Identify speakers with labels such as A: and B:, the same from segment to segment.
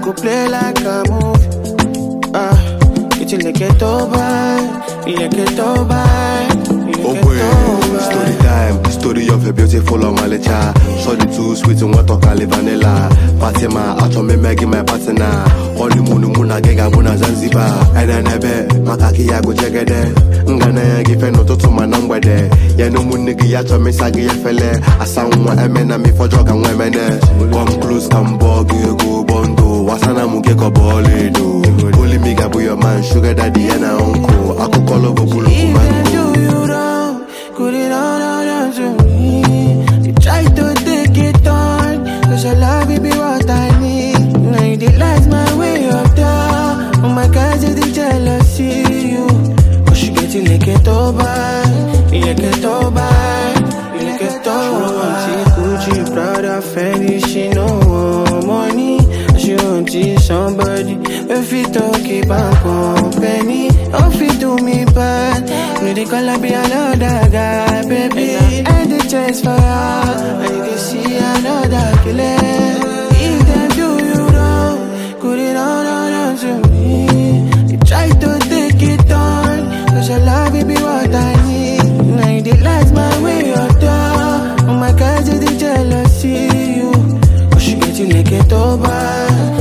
A: go play like a movie. It's like a toba, like a toba.
B: Oh boy, story time. Story of a beautiful Omalicha. Saw the two sweet and what talk vanilla. Fatima, I told me Maggie my partner. Honeymoon muna gega muna Zanzibar. And I never makaki ya go jagade. Ngana give no to my number there. Ya no munigi ya to me sagi ya fele. Asanwa emena me for jog and women. Come close, come bog, you go bondo. Wasana muke ko bolido. Holy me gabu your man, sugar daddy and uncle. I could call over Bulu mango.
A: Put it on to me. You try to take it on, cause your love will be what I need. Now you delight my way up there. Oh my God, you the jealousy, you. Cause you get it like it over, like it over, like it over. Gucci, Prada, Fendi, she no money. She want somebody, if you don't keep on company, if you do me bad, no they call be another guy, baby. And the chance for her, and you can see another killer. If them do you wrong, put it on to me. You try to take it on, cause your love will be what I need. Now you delight my way up there. Oh my God, you the jealousy, you. Cause you get it like it over.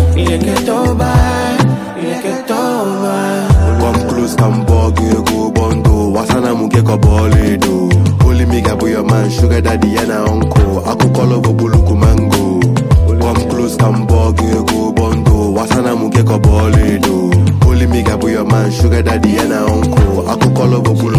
B: Come close, come bog, you go bondo. Wasana muke ko bolido. Holy me gabu your man, sugar daddy and uncle. I could call over Buluku mango. Come close, come bog, you go bondo. Wasana muke ko bolido. Holy me gabu your man, sugar daddy and uncle. I could call over Buluku.